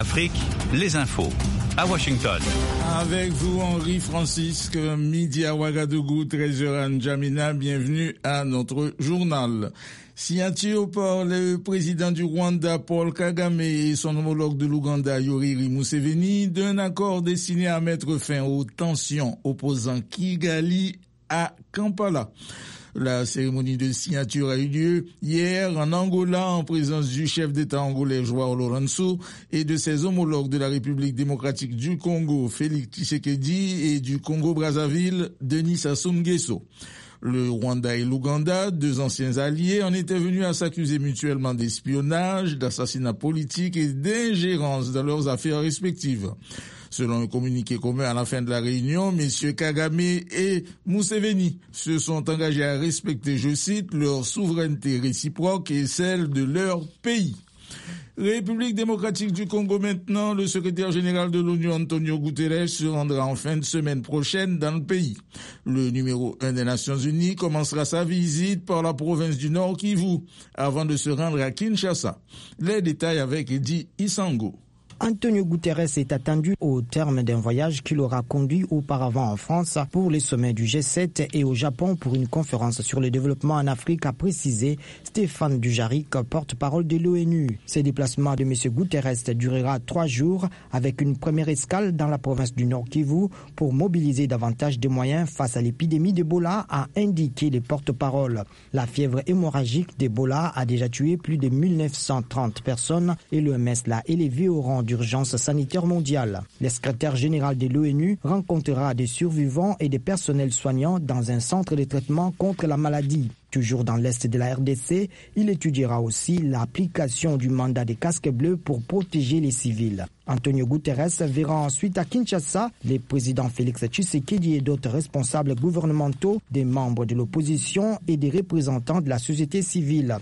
Afrique, les infos. À Washington. Avec vous, Henri Francisque, midi à Ouagadougou, 13h à N'Djamena. Bienvenue à notre journal. Signature par le président du Rwanda, Paul Kagame, et son homologue de l'Ouganda, Yoweri Museveni, d'un accord destiné à mettre fin aux tensions opposant Kigali à Kampala. La cérémonie de signature a eu lieu hier en Angola en présence du chef d'État angolais João Lourenço et de ses homologues de la République démocratique du Congo, Félix Tshisekedi, et du Congo-Brazzaville, Denis Sassou Nguesso. Le Rwanda et l'Ouganda, deux anciens alliés, en étaient venus à s'accuser mutuellement d'espionnage, d'assassinat politique et d'ingérence dans leurs affaires respectives. Selon un communiqué commun à la fin de la réunion, messieurs Kagame et Museveni se sont engagés à respecter, je cite, leur souveraineté réciproque et celle de leur pays. République démocratique du Congo maintenant, le secrétaire général de l'ONU Antonio Guterres se rendra en fin de semaine prochaine dans le pays. Le numéro 1 des Nations Unies commencera sa visite par la province du Nord Kivu avant de se rendre à Kinshasa. Les détails avec Eddie Isango. Antonio Guterres est attendu au terme d'un voyage qu'il aura conduit auparavant en France pour les sommets du G7 et au Japon pour une conférence sur le développement en Afrique, a précisé Stéphane Dujarric, porte-parole de l'ONU. Ce déplacement de M. Guterres durera 3 jours avec une première escale dans la province du Nord Kivu pour mobiliser davantage de moyens face à l'épidémie d'Ebola, a indiqué les porte-paroles. La fièvre hémorragique d'Ebola a déjà tué plus de 1930 personnes et l'OMS l'a élevé au rang d'urgence sanitaire mondiale. Le secrétaire général de l'ONU rencontrera des survivants et des personnels soignants dans un centre de traitement contre la maladie. Toujours dans l'est de la RDC, il étudiera aussi l'application du mandat des casques bleus pour protéger les civils. Antonio Guterres verra ensuite à Kinshasa les présidents Félix Tshisekedi et d'autres responsables gouvernementaux, des membres de l'opposition et des représentants de la société civile.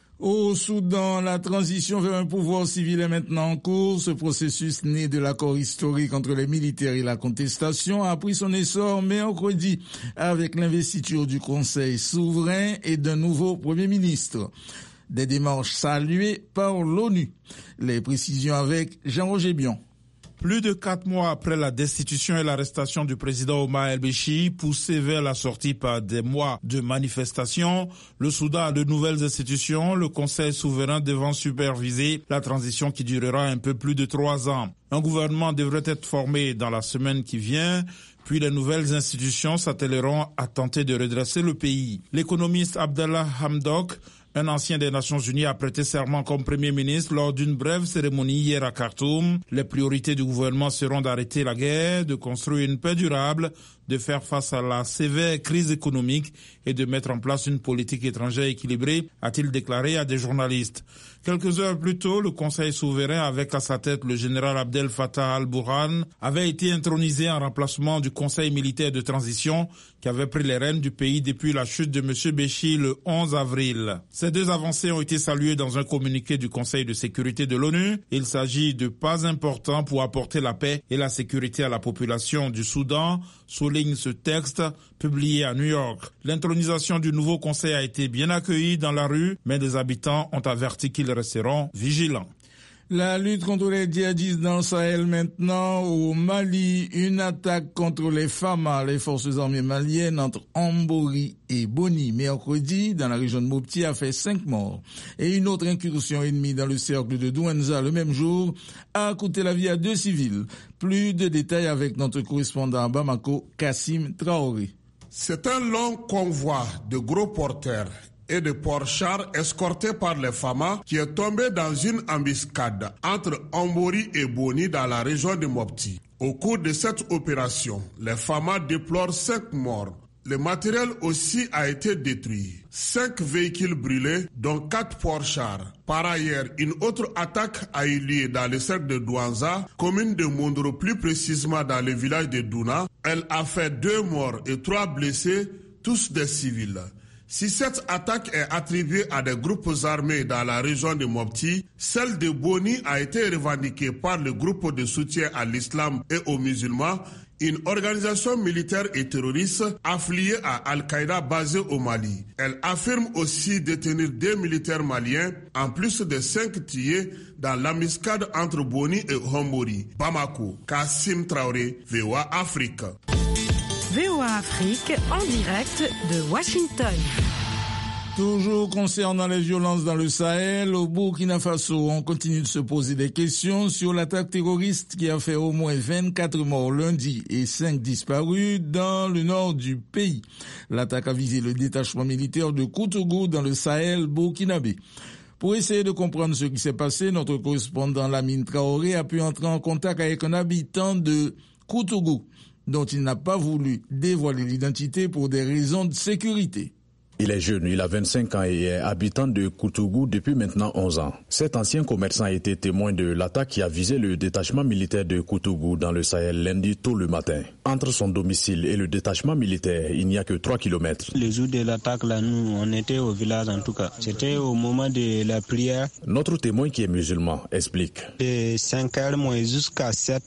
Au Soudan, la transition vers un pouvoir civil est maintenant en cours. Ce processus né de l'accord historique entre les militaires et la contestation a pris son essor mercredi avec l'investiture du Conseil souverain et d'un nouveau Premier ministre. Des démarches saluées par l'ONU. Les précisions avec Jean-Roger Bion. Plus de 4 mois après la destitution et l'arrestation du président Omar el-Béchir, poussé vers la sortie par des mois de manifestations, le Soudan a de nouvelles institutions, le Conseil souverain devant superviser la transition qui durera un peu plus de 3 ans. Un gouvernement devrait être formé dans la semaine qui vient, puis les nouvelles institutions s'attelleront à tenter de redresser le pays. L'économiste Abdallah Hamdok, un ancien des Nations Unies, a prêté serment comme Premier ministre lors d'une brève cérémonie hier à Khartoum. Les priorités du gouvernement seront d'arrêter la guerre, de construire une paix durable, de faire face à la sévère crise économique et de mettre en place une politique étrangère équilibrée, a-t-il déclaré à des journalistes. Quelques heures plus tôt, le Conseil souverain, avec à sa tête le général Abdel Fattah al-Burhan, avait été intronisé en remplacement du Conseil militaire de transition qui avait pris les rênes du pays depuis la chute de M. Béchir le 11 avril. Ces deux avancées ont été saluées dans un communiqué du Conseil de sécurité de l'ONU. Il s'agit de pas importants pour apporter la paix et la sécurité à la population du Soudan, souligne ce texte publié à New York. L'intronisation du nouveau conseil a été bien accueillie dans la rue, mais les habitants ont averti qu'ils resteront vigilants. La lutte contre les djihadistes dans le Sahel maintenant. Au Mali, une attaque contre les FAMA, les forces armées maliennes, entre Ambori et Boni, mercredi, dans la région de Mopti, a fait 5 morts. Et une autre incursion ennemie dans le cercle de Douenza le même jour a coûté la vie à 2 civils. Plus de détails avec notre correspondant à Bamako, Kassim Traoré. C'est un long convoi de gros porteurs et de port-chars escortés par les FAMA qui est tombé dans une embuscade entre Ambori et Boni dans la région de Mopti. Au cours de cette opération, les FAMA déplorent 5 morts. Le matériel aussi a été détruit. 5 véhicules brûlés, dont 4 port-chars. Par ailleurs, une autre attaque a eu lieu dans le cercle de Douenza, commune de Mondro, plus précisément dans le village de Douna. Elle a fait 2 morts et 3 blessés, tous des civils. Si cette attaque est attribuée à des groupes armés dans la région de Mopti, celle de Boni a été revendiquée par le groupe de soutien à l'islam et aux musulmans une organisation militaire et terroriste affiliée à Al-Qaïda basée au Mali. Elle affirme aussi détenir 2 militaires maliens, en plus de 5 tués dans l'embuscade entre Boni et Hombori. Bamako, Kassim Traoré, VOA Afrique. VOA Afrique, en direct de Washington. Toujours concernant les violences dans le Sahel, au Burkina Faso, on continue de se poser des questions sur l'attaque terroriste qui a fait au moins 24 morts lundi et 5 disparus dans le nord du pays. L'attaque a visé le détachement militaire de Koutougou dans le Sahel burkinabé. Pour essayer de comprendre ce qui s'est passé, notre correspondant Lamine Traoré a pu entrer en contact avec un habitant de Koutougou, dont il n'a pas voulu dévoiler l'identité pour des raisons de sécurité. Il est jeune, il a 25 ans et est habitant de Koutougou depuis maintenant 11 ans. Cet ancien commerçant a été témoin de l'attaque qui a visé le détachement militaire de Koutougou dans le Sahel lundi tôt le matin. Entre son domicile et le détachement militaire, il n'y a que 3 km. Le jour de l'attaque, là, nous, on était au village en tout cas. C'était au moment de la prière. Notre témoin qui est musulman explique. De 5h jusqu'à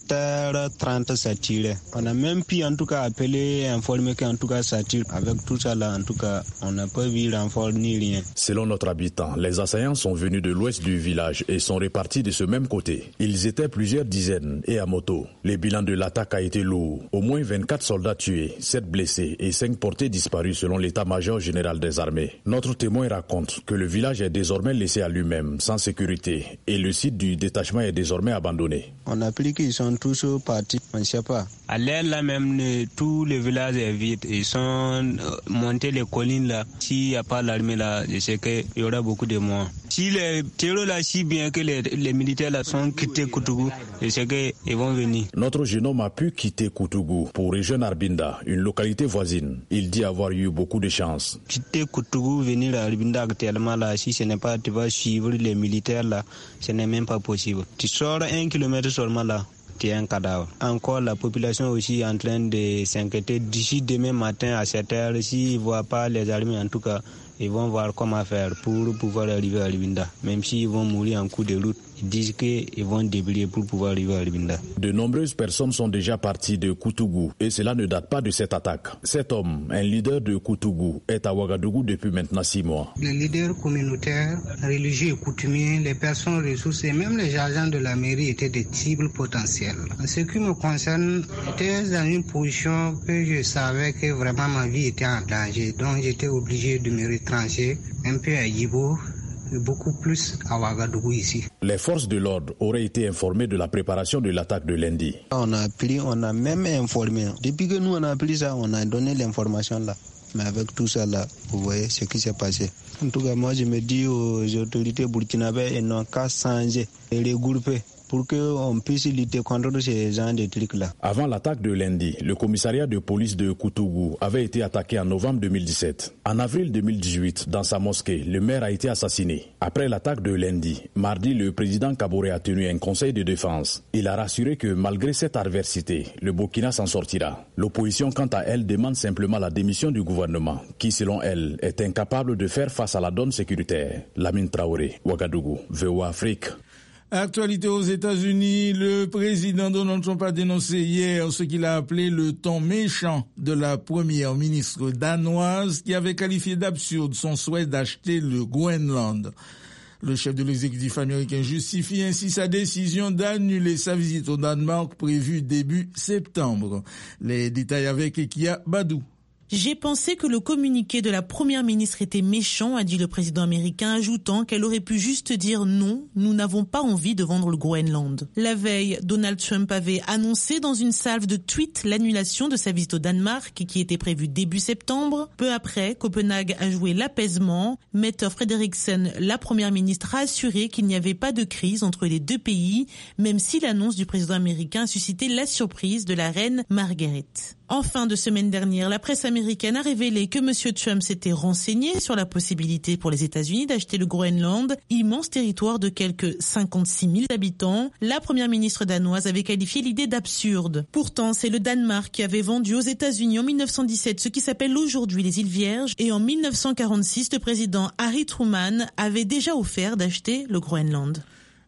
7h30, ça tirait. On a même pu en tout cas appeler, informer qu'en tout cas ça tire. Avec tout ça là, en tout cas, on n'a pas vu renfort ni rien. Selon notre habitant, les assaillants sont venus de l'ouest du village et sont répartis de ce même côté. Ils étaient plusieurs dizaines et à moto. Le bilan de l'attaque a été lourd. Au moins 24 soldats tués, 7 blessés et 5 portés disparus selon l'état-major général des armées. Notre témoin raconte que le village est désormais laissé à lui-même, sans sécurité, et le site du détachement est désormais abandonné. On a appris qu'ils sont tous partis, on ne sait pas. À l'air là même, tout le village est vide. Ils sont montés les collines là. S'il n'y a pas l'armée là, je sais qu'il y aura beaucoup de morts. Si les terroristes là, si bien que les militaires là sont quittés Koutougou, je sais qu'ils vont venir. Notre jeune homme a pu quitter Koutougou pour rejoindre Arbinda, une localité voisine. Il dit avoir eu beaucoup de chance. Quitter Koutougou, venir à Arbinda actuellement là, si ce n'est pas tu vas suivre les militaires là, ce n'est même pas possible. Tu sors 1 kilomètre seulement là. C'est un cadavre. Encore la population aussi est en train de s'inquiéter. D'ici demain matin à 7h, s'ils ne voient pas les armées en tout cas, ils vont voir comment faire pour pouvoir arriver à Libinda. Même s'ils vont mourir en coup de route, ils disent qu'ils vont débrouiller pour pouvoir arriver à Libinda. De nombreuses personnes sont déjà parties de Koutougou et cela ne date pas de cette attaque. Cet homme, un leader de Koutougou, est à Ouagadougou depuis maintenant 6 mois. Les leaders communautaires, religieux et coutumiers, les personnes ressources et même les agents de la mairie étaient des cibles potentielles. En ce qui me concerne, j'étais dans une position que je savais que vraiment ma vie était en danger. Donc j'étais obligé de me retrancher un peu à Yibo, beaucoup plus à Ouagadougou ici. Les forces de l'ordre auraient été informées de la préparation de l'attaque de lundi. On a même informé. Depuis que nous on a appris ça, on a donné l'information là. Mais avec tout ça là, vous voyez ce qui s'est passé. En tout cas, moi je me dis aux autorités burkinabées, elles n'ont qu'à changer et regrouper pour qu'on puisse lutter contre ces gens de trucs-là. Avant l'attaque de lundi, le commissariat de police de Koutougou avait été attaqué en novembre 2017. En avril 2018, dans sa mosquée, le maire a été assassiné. Après l'attaque de lundi, mardi, le président Kaboré a tenu un conseil de défense. Il a rassuré que malgré cette adversité, le Burkina s'en sortira. L'opposition, quant à elle, demande simplement la démission du gouvernement, qui, selon elle, est incapable de faire face à la donne sécuritaire. Lamine Traoré, Ouagadougou, VOA Afrique. Actualité aux États-Unis, le président Donald Trump a dénoncé hier ce qu'il a appelé le ton méchant de la première ministre danoise qui avait qualifié d'absurde son souhait d'acheter le Groenland. Le chef de l'exécutif américain justifie ainsi sa décision d'annuler sa visite au Danemark prévue début septembre. Les détails avec Ekia Badou. J'ai pensé que le communiqué de la première ministre était méchant, a dit le président américain, ajoutant qu'elle aurait pu juste dire non, nous n'avons pas envie de vendre le Groenland. La veille, Donald Trump avait annoncé dans une salve de tweets l'annulation de sa visite au Danemark qui était prévue début septembre. Peu après, Copenhague a joué l'apaisement. Mette Frederiksen, la première ministre, a assuré qu'il n'y avait pas de crise entre les deux pays, même si l'annonce du président américain a suscité la surprise de la reine Margaret. En fin de semaine dernière, la presse américaine a révélé que M. Trump s'était renseigné sur la possibilité pour les États-Unis d'acheter le Groenland, immense territoire de quelques 56 000 habitants. La première ministre danoise avait qualifié l'idée d'absurde. Pourtant, c'est le Danemark qui avait vendu aux États-Unis en 1917 ce qui s'appelle aujourd'hui les îles Vierges, et en 1946, le président Harry Truman avait déjà offert d'acheter le Groenland.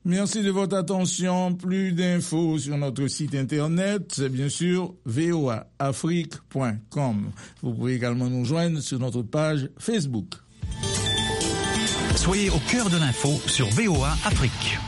Merci de votre attention. Plus d'infos sur notre site internet, c'est bien sûr voaafrique.com. Vous pouvez également nous joindre sur notre page Facebook. Soyez au cœur de l'info sur VOA Afrique.